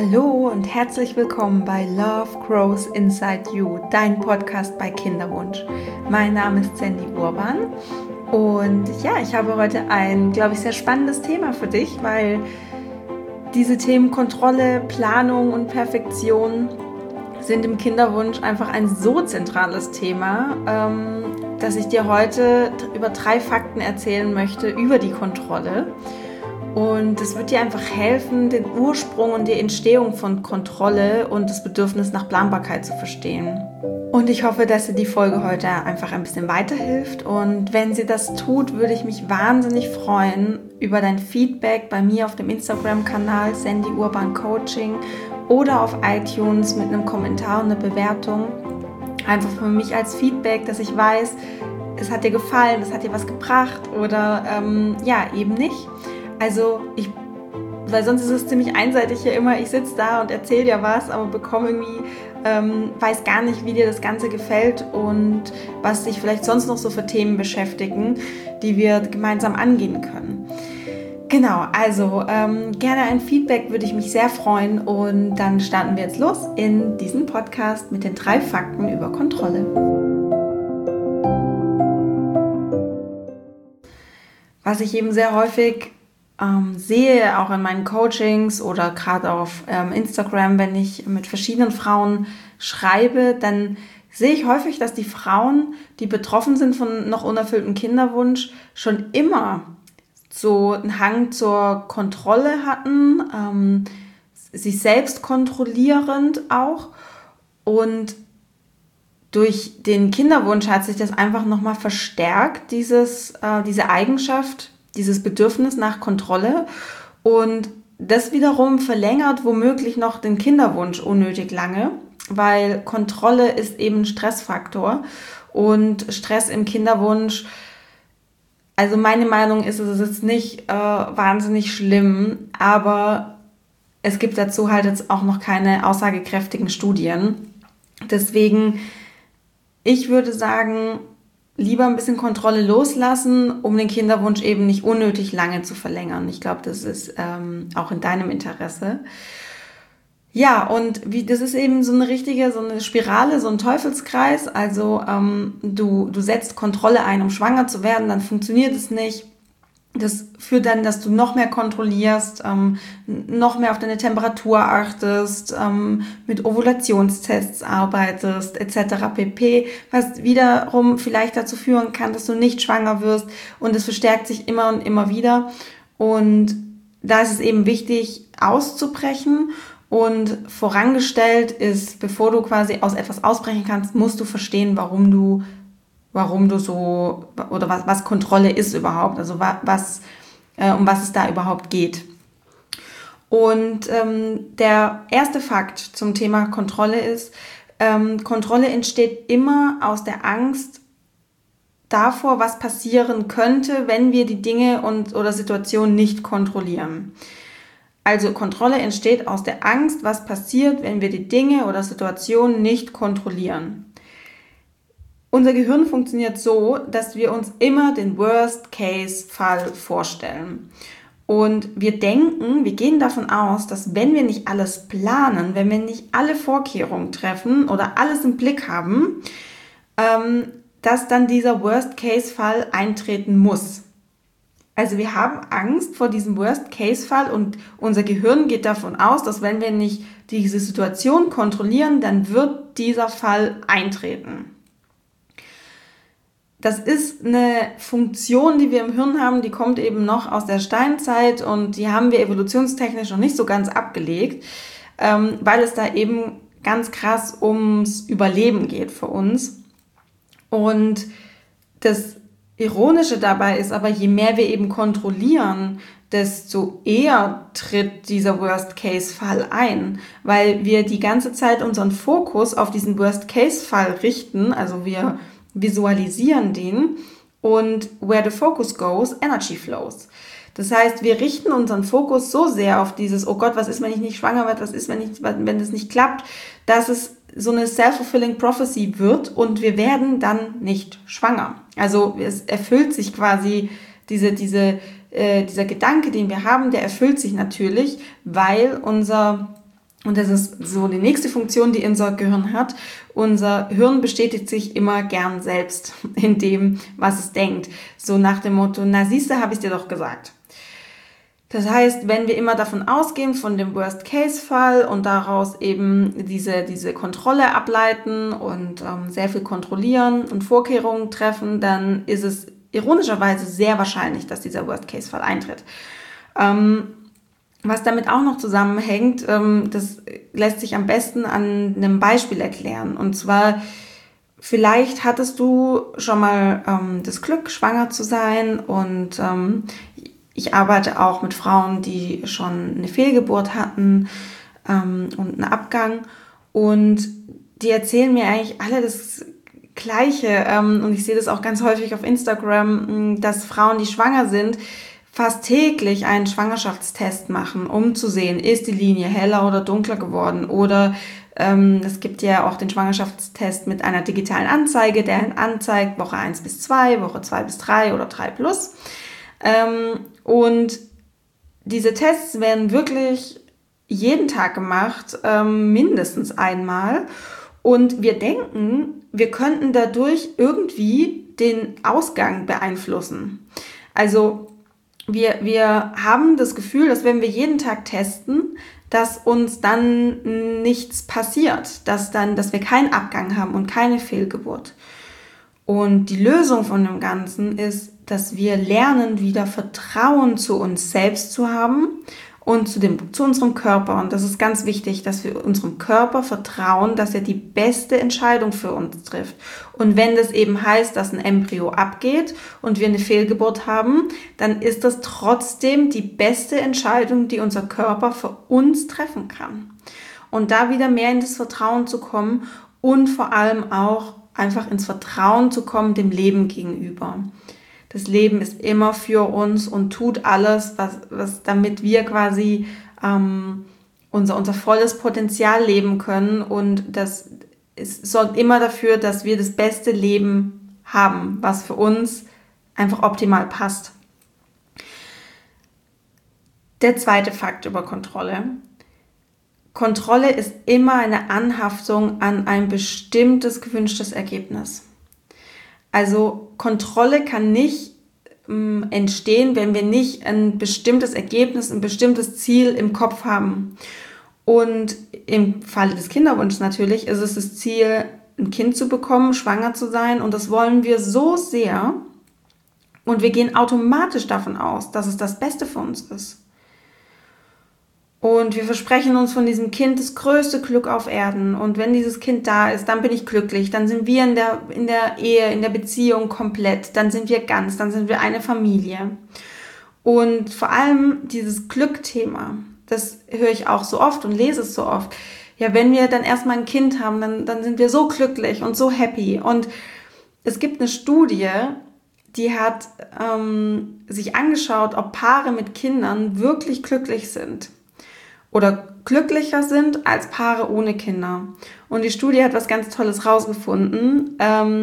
Hallo und herzlich willkommen bei Love Grows Inside You, dein Podcast bei Kinderwunsch. Mein Name ist Sandy Urban und ja, ich habe heute ein, glaube ich, sehr spannendes Thema für dich, weil diese Themen Kontrolle, Planung und Perfektion sind im Kinderwunsch einfach ein so zentrales Thema, dass ich dir heute über 3 Fakten erzählen möchte über die Kontrolle. Und es wird dir einfach helfen, den Ursprung und die Entstehung von Kontrolle und das Bedürfnis nach Planbarkeit zu verstehen. Und ich hoffe, dass dir die Folge heute einfach ein bisschen weiterhilft. Und wenn sie das tut, würde ich mich wahnsinnig freuen über dein Feedback bei mir auf dem Instagram-Kanal Sandy Urban Coaching oder auf iTunes mit einem Kommentar und einer Bewertung. Einfach für mich als Feedback, dass ich weiß, es hat dir gefallen, es hat dir was gebracht oder eben nicht. Also weil sonst ist es ziemlich einseitig hier immer, ich sitze da und erzähle dir was, aber bekomme irgendwie, weiß gar nicht, wie dir das Ganze gefällt und was dich vielleicht sonst noch so für Themen beschäftigen, die wir gemeinsam angehen können. Genau, also gerne ein Feedback, würde ich mich sehr freuen und dann starten wir jetzt los in diesen Podcast mit den 3 Fakten über Kontrolle. Was ich eben sehr häufig sehe, auch in meinen Coachings oder gerade auf Instagram, wenn ich mit verschiedenen Frauen schreibe, dann sehe ich häufig, dass die Frauen, die betroffen sind von noch unerfülltem Kinderwunsch, schon immer so einen Hang zur Kontrolle hatten, sich selbst kontrollierend auch, und durch den Kinderwunsch hat sich das einfach nochmal verstärkt, diese Eigenschaft, dieses Bedürfnis nach Kontrolle, und das wiederum verlängert womöglich noch den Kinderwunsch unnötig lange, weil Kontrolle ist eben ein Stressfaktor und Stress im Kinderwunsch, also meine Meinung ist, es ist nicht wahnsinnig schlimm, aber es gibt dazu halt jetzt auch noch keine aussagekräftigen Studien. Deswegen, ich würde sagen, lieber ein bisschen Kontrolle loslassen, um den Kinderwunsch eben nicht unnötig lange zu verlängern. Ich glaube, das ist auch in deinem Interesse. Ja, und das ist eben so eine Spirale, so ein Teufelskreis. Also du setzt Kontrolle ein, um schwanger zu werden, dann funktioniert es nicht. Das führt dann, dass du noch mehr kontrollierst, noch mehr auf deine Temperatur achtest, mit Ovulationstests arbeitest, etc. pp., was wiederum vielleicht dazu führen kann, dass du nicht schwanger wirst, und es verstärkt sich immer und immer wieder. Und da ist es eben wichtig, auszubrechen, und vorangestellt ist, bevor du quasi aus etwas ausbrechen kannst, musst du verstehen, warum du so, oder was Kontrolle ist überhaupt, also um was es da überhaupt geht. Und der erste Fakt zum Thema Kontrolle ist, Kontrolle entsteht immer aus der Angst davor, was passieren könnte, wenn wir die Dinge oder Situationen nicht kontrollieren. Also Kontrolle entsteht aus der Angst, was passiert, wenn wir die Dinge oder Situationen nicht kontrollieren. Unser Gehirn funktioniert so, dass wir uns immer den Worst-Case-Fall vorstellen. Und wir gehen davon aus, dass wenn wir nicht alles planen, wenn wir nicht alle Vorkehrungen treffen oder alles im Blick haben, dass dann dieser Worst-Case-Fall eintreten muss. Also wir haben Angst vor diesem Worst-Case-Fall, und unser Gehirn geht davon aus, dass wenn wir nicht diese Situation kontrollieren, dann wird dieser Fall eintreten. Das ist eine Funktion, die wir im Hirn haben, die kommt eben noch aus der Steinzeit, und die haben wir evolutionstechnisch noch nicht so ganz abgelegt, weil es da eben ganz krass ums Überleben geht für uns. Und das Ironische dabei ist aber, je mehr wir eben kontrollieren, desto eher tritt dieser Worst-Case-Fall ein, weil wir die ganze Zeit unseren Fokus auf diesen Worst-Case-Fall richten, also wir visualisieren den, und where the focus goes, energy flows. Das heißt, wir richten unseren Fokus so sehr auf dieses, oh Gott, was ist, wenn ich nicht schwanger werde, was ist, wenn das nicht klappt, dass es so eine self-fulfilling prophecy wird und wir werden dann nicht schwanger. Also es erfüllt sich quasi dieser Gedanke, den wir haben, der erfüllt sich natürlich, weil unser Und das ist so die nächste Funktion, die unser Gehirn hat. Unser Hirn bestätigt sich immer gern selbst in dem, was es denkt. So nach dem Motto, na siehste, habe ich dir doch gesagt. Das heißt, wenn wir immer davon ausgehen, von dem Worst-Case-Fall und daraus eben diese Kontrolle ableiten und sehr viel kontrollieren und Vorkehrungen treffen, dann ist es ironischerweise sehr wahrscheinlich, dass dieser Worst-Case-Fall eintritt. Was damit auch noch zusammenhängt, das lässt sich am besten an einem Beispiel erklären. Und zwar, vielleicht hattest du schon mal das Glück, schwanger zu sein. Und ich arbeite auch mit Frauen, die schon eine Fehlgeburt hatten und einen Abgang. Und die erzählen mir eigentlich alle das Gleiche. Und ich sehe das auch ganz häufig auf Instagram, dass Frauen, die schwanger sind, fast täglich einen Schwangerschaftstest machen, um zu sehen, ist die Linie heller oder dunkler geworden. Oder es gibt ja auch den Schwangerschaftstest mit einer digitalen Anzeige, der anzeigt Woche 1 bis 2, Woche 2 bis 3 oder 3 plus. Und diese Tests werden wirklich jeden Tag gemacht, mindestens einmal. Und wir denken, wir könnten dadurch irgendwie den Ausgang beeinflussen. Also wir haben das Gefühl, dass wenn wir jeden Tag testen, dass uns dann nichts passiert, dass wir keinen Abgang haben und keine Fehlgeburt. Und die Lösung von dem Ganzen ist, dass wir lernen, wieder Vertrauen zu uns selbst zu haben und zu unserem Körper. Und das ist ganz wichtig, dass wir unserem Körper vertrauen, dass er die beste Entscheidung für uns trifft. Und wenn das eben heißt, dass ein Embryo abgeht und wir eine Fehlgeburt haben, dann ist das trotzdem die beste Entscheidung, die unser Körper für uns treffen kann. Und da wieder mehr in das Vertrauen zu kommen und vor allem auch einfach ins Vertrauen zu kommen dem Leben gegenüber. Das Leben ist immer für uns und tut alles, was damit wir quasi unser volles Potenzial leben können. Und es sorgt immer dafür, dass wir das beste Leben haben, was für uns einfach optimal passt. Der zweite Fakt über Kontrolle. Kontrolle ist immer eine Anhaftung an ein bestimmtes gewünschtes Ergebnis. Also Kontrolle kann nicht entstehen, wenn wir nicht ein bestimmtes Ergebnis, ein bestimmtes Ziel im Kopf haben. Und im Falle des Kinderwunsches natürlich ist es das Ziel, ein Kind zu bekommen, schwanger zu sein. Und das wollen wir so sehr. Und wir gehen automatisch davon aus, dass es das Beste für uns ist. Und wir versprechen uns von diesem Kind das größte Glück auf Erden. Und wenn dieses Kind da ist, dann bin ich glücklich. Dann sind wir in der Ehe, in der Beziehung komplett. Dann sind wir ganz, dann sind wir eine Familie. Und vor allem dieses Glückthema, das höre ich auch so oft und lese es so oft. Ja, wenn wir dann erstmal ein Kind haben, dann sind wir so glücklich und so happy. Und es gibt eine Studie, die hat sich angeschaut, ob Paare mit Kindern wirklich glücklich sind. Oder glücklicher sind als Paare ohne Kinder. Und die Studie hat was ganz Tolles rausgefunden.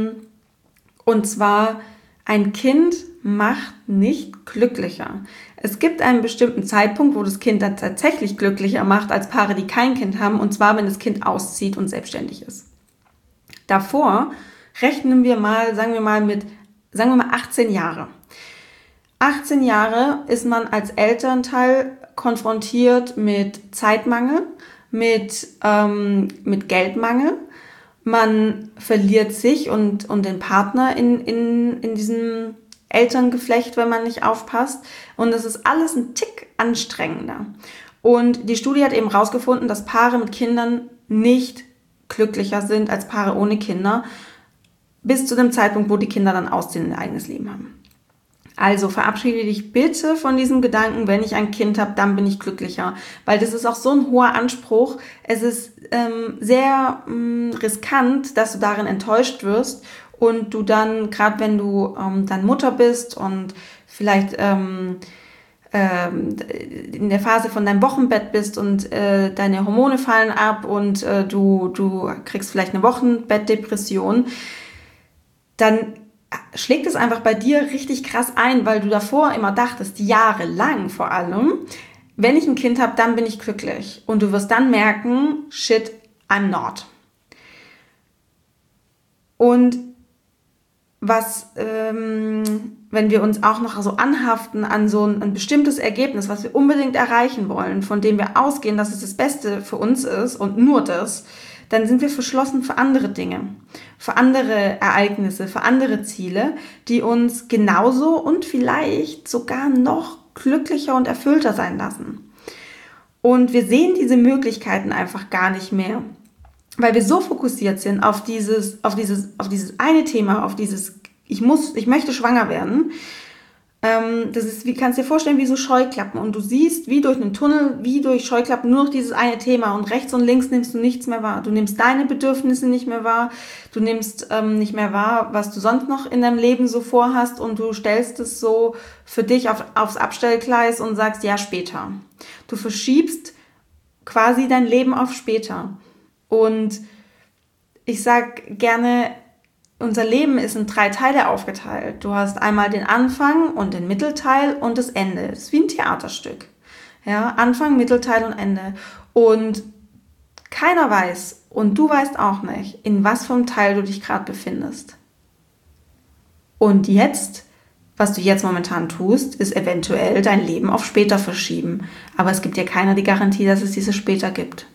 Und zwar, ein Kind macht nicht glücklicher. Es gibt einen bestimmten Zeitpunkt, wo das Kind dann tatsächlich glücklicher macht als Paare, die kein Kind haben. Und zwar, wenn das Kind auszieht und selbstständig ist. Davor rechnen wir mal, sagen wir mal 18 Jahre. 18 Jahre ist man als Elternteil konfrontiert mit Zeitmangel, mit Geldmangel. Man verliert sich und den Partner in diesem Elterngeflecht, wenn man nicht aufpasst. Und es ist alles ein Tick anstrengender. Und die Studie hat eben herausgefunden, dass Paare mit Kindern nicht glücklicher sind als Paare ohne Kinder, bis zu dem Zeitpunkt, wo die Kinder dann ausziehen und ein eigenes Leben haben. Also verabschiede dich bitte von diesem Gedanken, wenn ich ein Kind habe, dann bin ich glücklicher. Weil das ist auch so ein hoher Anspruch. Es ist sehr riskant, dass du darin enttäuscht wirst und du dann, gerade wenn du dann Mutter bist und vielleicht in der Phase von deinem Wochenbett bist und deine Hormone fallen ab und du kriegst vielleicht eine Wochenbettdepression, dann schlägt es einfach bei dir richtig krass ein, weil du davor immer dachtest, jahrelang vor allem, wenn ich ein Kind habe, dann bin ich glücklich. Und du wirst dann merken, shit, I'm not. Und wenn wir uns auch noch so anhaften an so ein bestimmtes Ergebnis, was wir unbedingt erreichen wollen, von dem wir ausgehen, dass es das Beste für uns ist und nur das, dann sind wir verschlossen für andere Dinge, für andere Ereignisse, für andere Ziele, die uns genauso und vielleicht sogar noch glücklicher und erfüllter sein lassen. Und wir sehen diese Möglichkeiten einfach gar nicht mehr, weil wir so fokussiert sind auf dieses eine Thema, auf dieses, ich möchte schwanger werden. Das ist, wie kannst du dir vorstellen, wie so Scheuklappen. Und du siehst, wie durch einen Tunnel, wie durch Scheuklappen nur noch dieses eine Thema. Und rechts und links nimmst du nichts mehr wahr. Du nimmst deine Bedürfnisse nicht mehr wahr. Du nimmst nicht mehr wahr, was du sonst noch in deinem Leben so vorhast. Und du stellst es so für dich aufs Abstellgleis und sagst, ja, später. Du verschiebst quasi dein Leben auf später. Und ich sag gerne, unser Leben ist in 3 Teile aufgeteilt. Du hast einmal den Anfang und den Mittelteil und das Ende. Das ist wie ein Theaterstück. Ja, Anfang, Mittelteil und Ende. Und keiner weiß, und du weißt auch nicht, in was für einem Teil du dich gerade befindest. Und jetzt, was du jetzt momentan tust, ist eventuell dein Leben auf später verschieben. Aber es gibt dir keiner die Garantie, dass es dieses später gibt.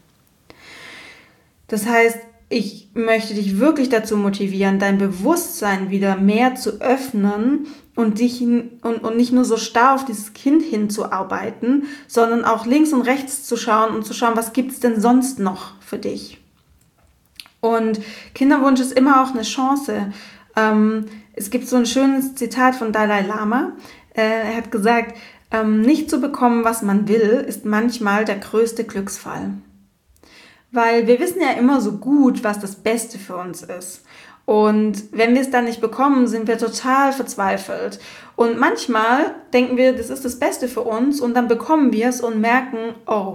Das heißt, ich möchte dich wirklich dazu motivieren, dein Bewusstsein wieder mehr zu öffnen und nicht nur so starr auf dieses Kind hinzuarbeiten, sondern auch links und rechts zu schauen und zu schauen, was gibt's denn sonst noch für dich. Und Kinderwunsch ist immer auch eine Chance. Es gibt so ein schönes Zitat von Dalai Lama. Er hat gesagt, nicht zu bekommen, was man will, ist manchmal der größte Glücksfall. Weil wir wissen ja immer so gut, was das Beste für uns ist. Und wenn wir es dann nicht bekommen, sind wir total verzweifelt. Und manchmal denken wir, das ist das Beste für uns und dann bekommen wir es und merken, oh,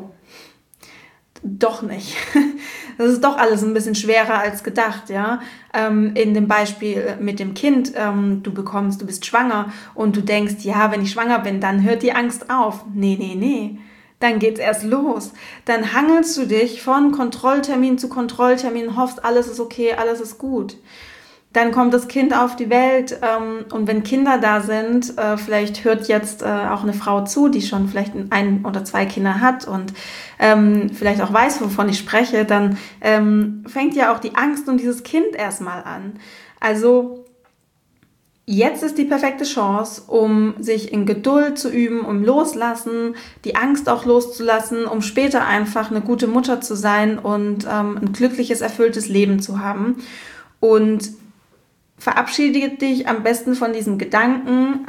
doch nicht. Das ist doch alles ein bisschen schwerer als gedacht, ja. In dem Beispiel mit dem Kind, du bist schwanger und du denkst, ja, wenn ich schwanger bin, dann hört die Angst auf. Nee. Dann geht's erst los. Dann hangelst du dich von Kontrolltermin zu Kontrolltermin, hoffst, alles ist okay, alles ist gut. Dann kommt das Kind auf die Welt und wenn Kinder da sind, vielleicht hört jetzt auch eine Frau zu, die schon vielleicht 1 oder 2 Kinder hat und vielleicht auch weiß, wovon ich spreche, dann fängt ja auch die Angst um dieses Kind erstmal an. Also jetzt ist die perfekte Chance, um sich in Geduld zu üben, um loslassen, die Angst auch loszulassen, um später einfach eine gute Mutter zu sein und ein glückliches, erfülltes Leben zu haben. Und verabschiede dich am besten von diesem Gedanken,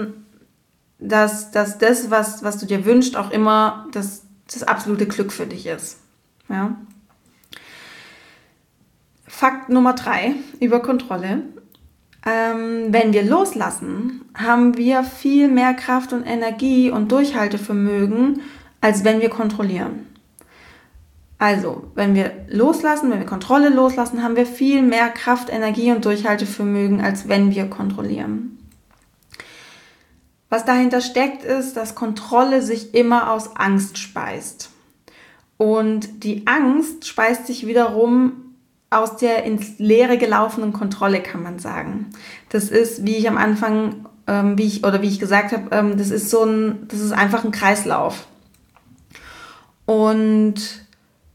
dass das, was du dir wünschst, auch immer das absolute Glück für dich ist. Ja? Fakt Nummer 3 über Kontrolle. Wenn wir loslassen, haben wir viel mehr Kraft und Energie und Durchhaltevermögen, als wenn wir kontrollieren. Also, wenn wir Kontrolle loslassen, haben wir viel mehr Kraft, Energie und Durchhaltevermögen, als wenn wir kontrollieren. Was dahinter steckt, ist, dass Kontrolle sich immer aus Angst speist. Und die Angst speist sich wiederum aus der ins Leere gelaufenen Kontrolle, kann man sagen. Das ist, wie ich am Anfang, wie ich gesagt habe, das ist einfach ein Kreislauf. Und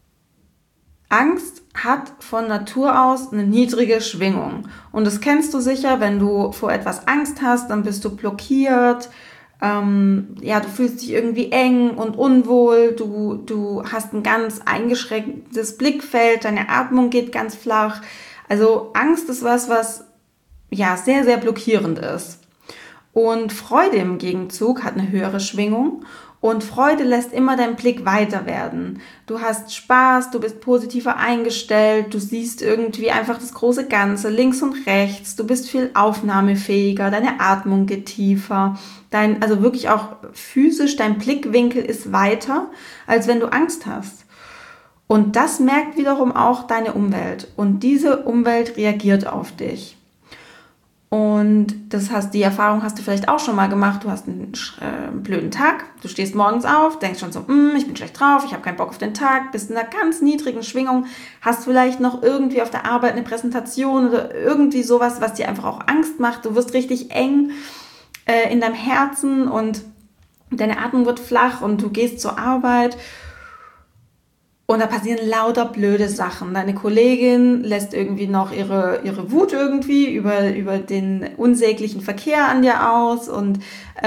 Angst hat von Natur aus eine niedrige Schwingung. Und das kennst du sicher, wenn du vor etwas Angst hast, dann bist du blockiert, du fühlst dich irgendwie eng und unwohl, du hast ein ganz eingeschränktes Blickfeld, deine Atmung geht ganz flach. Also Angst ist was sehr, sehr blockierend ist. Und Freude im Gegenzug hat eine höhere Schwingung und Freude lässt immer deinen Blick weiter werden. Du hast Spaß, du bist positiver eingestellt, du siehst irgendwie einfach das große Ganze links und rechts, du bist viel aufnahmefähiger, deine Atmung geht tiefer, also wirklich auch physisch, dein Blickwinkel ist weiter, als wenn du Angst hast. Und das merkt wiederum auch deine Umwelt und diese Umwelt reagiert auf dich. Und die Erfahrung hast du vielleicht auch schon mal gemacht. Du hast einen blöden Tag, du stehst morgens auf, denkst schon so, ich bin schlecht drauf, ich habe keinen Bock auf den Tag, bist in einer ganz niedrigen Schwingung, hast vielleicht noch irgendwie auf der Arbeit eine Präsentation oder irgendwie sowas, was dir einfach auch Angst macht. Du wirst richtig eng in deinem Herzen und deine Atmung wird flach und du gehst zur Arbeit. Und da passieren lauter blöde Sachen. Deine Kollegin lässt irgendwie noch ihre Wut irgendwie über den unsäglichen Verkehr an dir aus und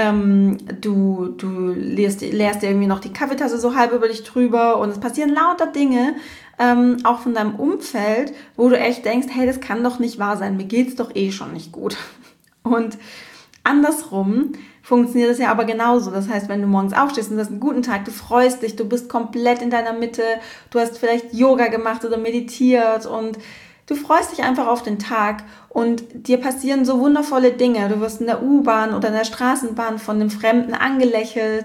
du leerst dir irgendwie noch die Kaffeetasse so halb über dich drüber und es passieren lauter Dinge, auch von deinem Umfeld, wo du echt denkst, hey, das kann doch nicht wahr sein, mir geht's doch eh schon nicht gut. Und andersrum funktioniert es ja aber genauso. Das heißt, wenn du morgens aufstehst und du hast einen guten Tag, du freust dich, du bist komplett in deiner Mitte, du hast vielleicht Yoga gemacht oder meditiert und du freust dich einfach auf den Tag und dir passieren so wundervolle Dinge. Du wirst in der U-Bahn oder in der Straßenbahn von einem Fremden angelächelt,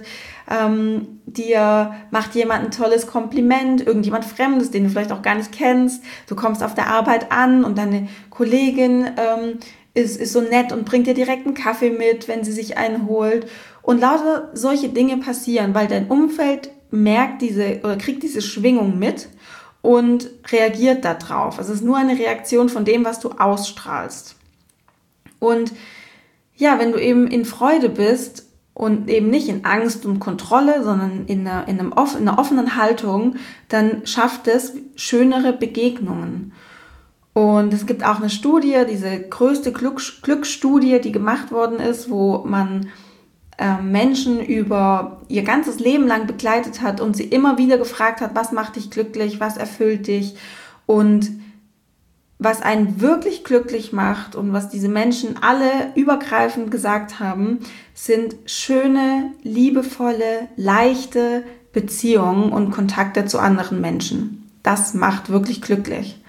dir macht jemand ein tolles Kompliment, irgendjemand Fremdes, den du vielleicht auch gar nicht kennst. Du kommst auf der Arbeit an und deine Kollegin ist so nett und bringt dir direkt einen Kaffee mit, wenn sie sich einen holt. Und lauter solche Dinge passieren, weil dein Umfeld kriegt diese Schwingung mit und reagiert darauf. Es ist nur eine Reaktion von dem, was du ausstrahlst. Und ja, wenn du eben in Freude bist und eben nicht in Angst und Kontrolle, sondern in einer offenen Haltung, dann schafft es schönere Begegnungen. Und es gibt auch eine Studie, diese größte Glücksstudie, die gemacht worden ist, wo man Menschen über ihr ganzes Leben lang begleitet hat und sie immer wieder gefragt hat, was macht dich glücklich, was erfüllt dich und was einen wirklich glücklich macht und was diese Menschen alle übergreifend gesagt haben, sind schöne, liebevolle, leichte Beziehungen und Kontakte zu anderen Menschen. Das macht wirklich glücklich.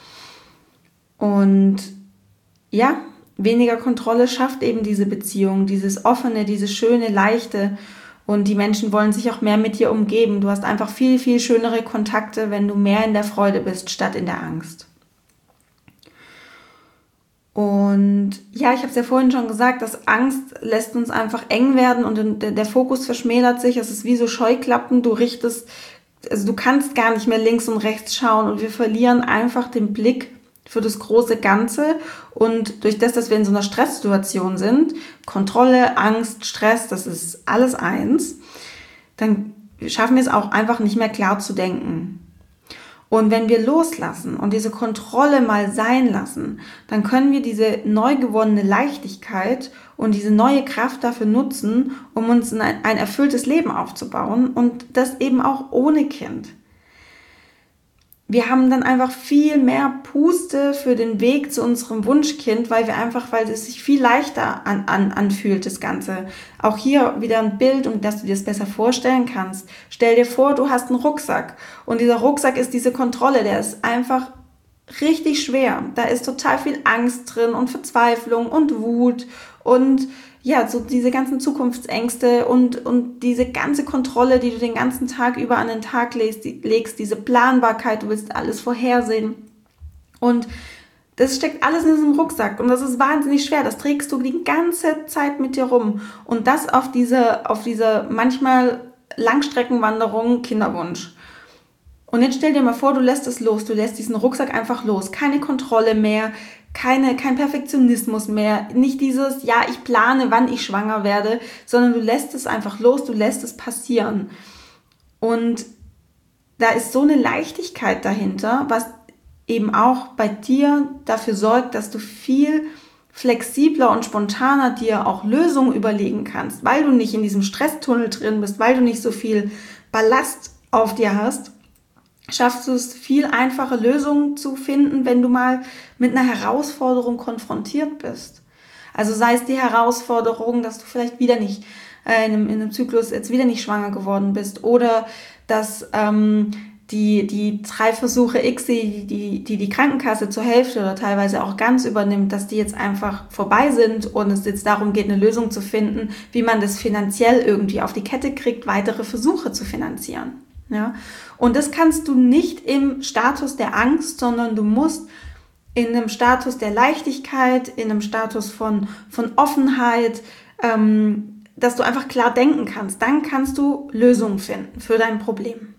Und ja, weniger Kontrolle schafft eben diese Beziehung, dieses offene, dieses schöne, leichte. Und die Menschen wollen sich auch mehr mit dir umgeben. Du hast einfach viel, viel schönere Kontakte, wenn du mehr in der Freude bist, statt in der Angst. Und ja, ich habe es ja vorhin schon gesagt, dass Angst lässt uns einfach eng werden und der Fokus verschmälert sich. Es ist wie so Scheuklappen. Du kannst gar nicht mehr links und rechts schauen und wir verlieren einfach den Blick für das große Ganze und durch das, dass wir in so einer Stresssituation sind, Kontrolle, Angst, Stress, das ist alles eins, dann schaffen wir es auch einfach nicht mehr klar zu denken. Und wenn wir loslassen und diese Kontrolle mal sein lassen, dann können wir diese neu gewonnene Leichtigkeit und diese neue Kraft dafür nutzen, um uns ein erfülltes Leben aufzubauen und das eben auch ohne Kind. Wir haben dann einfach viel mehr Puste für den Weg zu unserem Wunschkind, weil es sich viel leichter anfühlt, das Ganze. Auch hier wieder ein Bild, um dass du dir das besser vorstellen kannst. Stell dir vor, du hast einen Rucksack und dieser Rucksack ist diese Kontrolle, der ist einfach richtig schwer. Da ist total viel Angst drin und Verzweiflung und Wut und ja, so diese ganzen Zukunftsängste und diese ganze Kontrolle, die du den ganzen Tag über an den Tag legst, diese Planbarkeit, du willst alles vorhersehen. Und das steckt alles in diesem Rucksack und das ist wahnsinnig schwer. Das trägst du die ganze Zeit mit dir rum. Und das auf dieser manchmal Langstreckenwanderung Kinderwunsch. Und jetzt stell dir mal vor, du lässt es los, du lässt diesen Rucksack einfach los. Keine Kontrolle mehr, kein Perfektionismus mehr, nicht dieses, ja, ich plane, wann ich schwanger werde, sondern du lässt es einfach los, du lässt es passieren. Und da ist so eine Leichtigkeit dahinter, was eben auch bei dir dafür sorgt, dass du viel flexibler und spontaner dir auch Lösungen überlegen kannst, weil du nicht in diesem Stresstunnel drin bist, weil du nicht so viel Ballast auf dir hast. Schaffst du es, viel einfache Lösungen zu finden, wenn du mal mit einer Herausforderung konfrontiert bist. Also sei es die Herausforderung, dass du vielleicht wieder nicht in einem Zyklus jetzt wieder nicht schwanger geworden bist oder dass die 3 Versuche X, die Krankenkasse zur Hälfte oder teilweise auch ganz übernimmt, dass die jetzt einfach vorbei sind und es jetzt darum geht, eine Lösung zu finden, wie man das finanziell irgendwie auf die Kette kriegt, weitere Versuche zu finanzieren. Ja? Und das kannst du nicht im Status der Angst, sondern du musst in einem Status der Leichtigkeit, in einem Status von Offenheit, dass du einfach klar denken kannst. Dann kannst du Lösungen finden für dein Problem.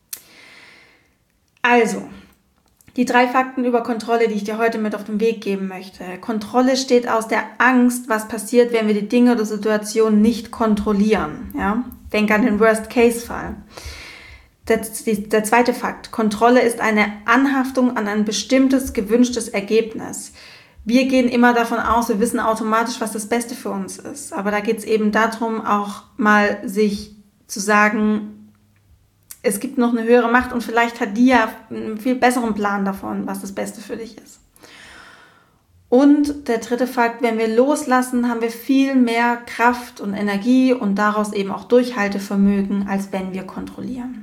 Also, die 3 Fakten über Kontrolle, die ich dir heute mit auf den Weg geben möchte. Kontrolle steht aus der Angst, was passiert, wenn wir die Dinge oder Situationen nicht kontrollieren. Ja? Denk an den Worst-Case-Fall. Der 2. Fakt. Kontrolle ist eine Anhaftung an ein bestimmtes, gewünschtes Ergebnis. Wir gehen immer davon aus, wir wissen automatisch, was das Beste für uns ist. Aber da geht es eben darum, auch mal sich zu sagen, es gibt noch eine höhere Macht und vielleicht hat die ja einen viel besseren Plan davon, was das Beste für dich ist. Und der 3. Fakt, wenn wir loslassen, haben wir viel mehr Kraft und Energie und daraus eben auch Durchhaltevermögen, als wenn wir kontrollieren.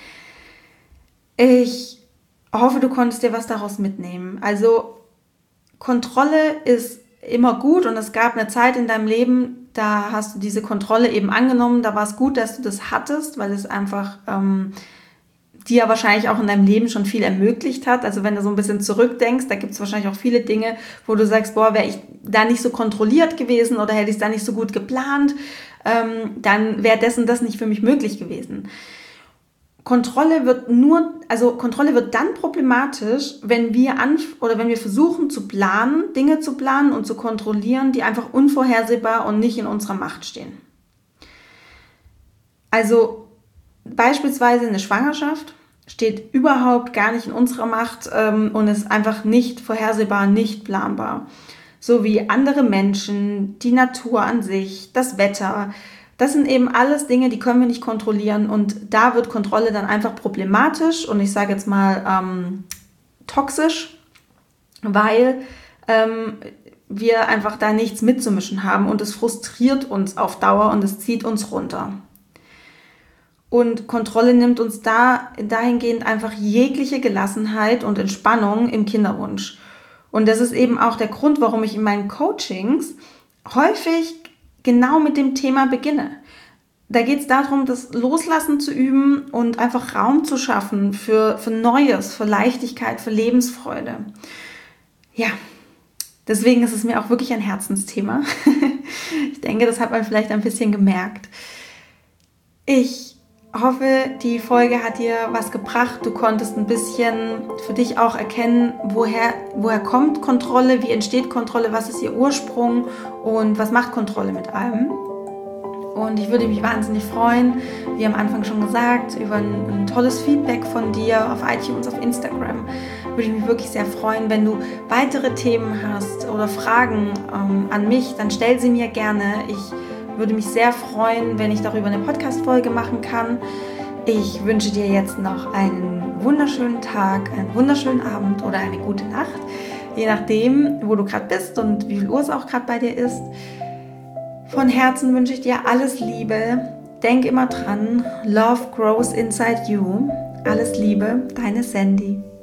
Ich hoffe, du konntest dir was daraus mitnehmen. Also Kontrolle ist immer gut und es gab eine Zeit in deinem Leben, da hast du diese Kontrolle eben angenommen, da war es gut, dass du das hattest, weil es einfach dir wahrscheinlich auch in deinem Leben schon viel ermöglicht hat. Also wenn du so ein bisschen zurückdenkst, da gibt es wahrscheinlich auch viele Dinge, wo du sagst, boah, wäre ich da nicht so kontrolliert gewesen oder hätte ich es da nicht so gut geplant, dann wäre das nicht für mich möglich gewesen. Kontrolle wird dann problematisch, wenn wir versuchen zu planen, Dinge zu planen und zu kontrollieren, die einfach unvorhersehbar und nicht in unserer Macht stehen. Also beispielsweise eine Schwangerschaft steht überhaupt gar nicht in unserer Macht und ist einfach nicht vorhersehbar, nicht planbar. So wie andere Menschen, die Natur an sich, das Wetter. Das sind eben alles Dinge, die können wir nicht kontrollieren und da wird Kontrolle dann einfach problematisch und ich sage jetzt mal toxisch, weil wir einfach da nichts mitzumischen haben und es frustriert uns auf Dauer und es zieht uns runter. Und Kontrolle nimmt uns dahingehend einfach jegliche Gelassenheit und Entspannung im Kinderwunsch. Und das ist eben auch der Grund, warum ich in meinen Coachings häufig genau mit dem Thema beginne. Da geht es darum, das Loslassen zu üben und einfach Raum zu schaffen für Neues, für Leichtigkeit, für Lebensfreude. Ja, deswegen ist es mir auch wirklich ein Herzensthema. Ich denke, das hat man vielleicht ein bisschen gemerkt. Ich hoffe, die Folge hat dir was gebracht. Du konntest ein bisschen für dich auch erkennen, woher kommt Kontrolle, wie entsteht Kontrolle, was ist ihr Ursprung und was macht Kontrolle mit allem. Und ich würde mich wahnsinnig freuen, wie am Anfang schon gesagt, über ein tolles Feedback von dir auf iTunes, auf Instagram. Würde ich mich wirklich sehr freuen, wenn du weitere Themen hast oder Fragen an mich, dann stell sie mir gerne. Ich würde mich sehr freuen, wenn ich darüber eine Podcast-Folge machen kann. Ich wünsche dir jetzt noch einen wunderschönen Tag, einen wunderschönen Abend oder eine gute Nacht, je nachdem, wo du gerade bist und wie viel Uhr es auch gerade bei dir ist. Von Herzen wünsche ich dir alles Liebe. Denk immer dran, Love grows inside you. Alles Liebe, deine Sandy.